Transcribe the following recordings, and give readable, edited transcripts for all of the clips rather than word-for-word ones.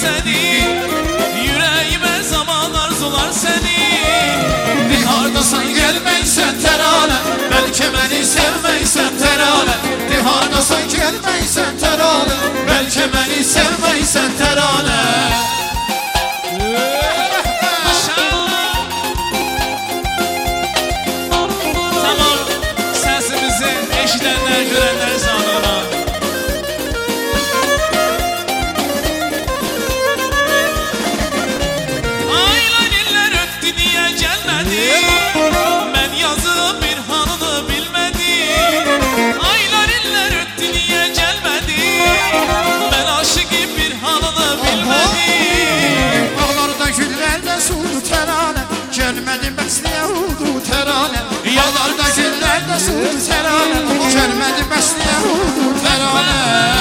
seni, yüreğime zaman arzular seni. Dihardasan gelmeysen terane, belki beni sevmeysen terane. Dihardasan gelmeysen terane, belki beni sevmeysen terane. Tamam, sesimizi eşidenler, görenler sanırlar. Aylar iller öttü diye gelmedi, ben yazıp bir halını bilmedim. Aylar iller öttü diye gelmedi, ben aşık bir halını bilmedim. Ağlarda güllerde sudu terane, gelmedim besliye oldu terane. Yağlarda güllerde sudu terane, gelmedim besliye oldu terane.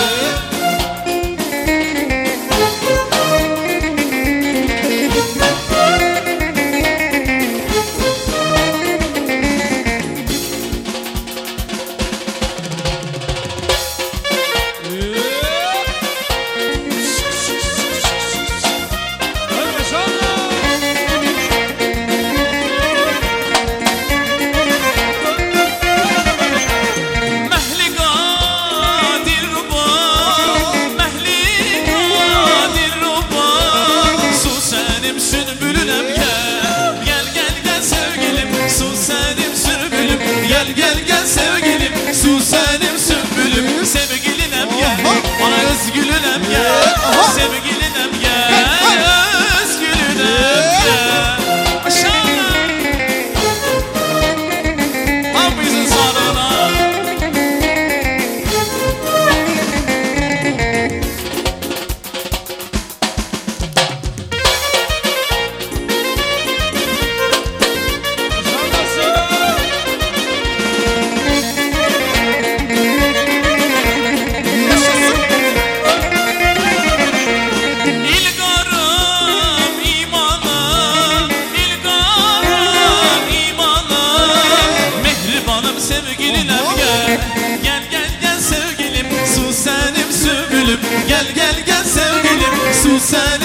Gel gel sevgilim, su senin sümbülüm. Sevgilinem gel, bana özgülünem gel. Sevgilinem gel, özgülünem gel. Maşallah. Hafizin sağlığına. Sevgilinem gel, gel gel gel sevgilim, su senin sümbülüm. Gel gel gel sevgilim, su senin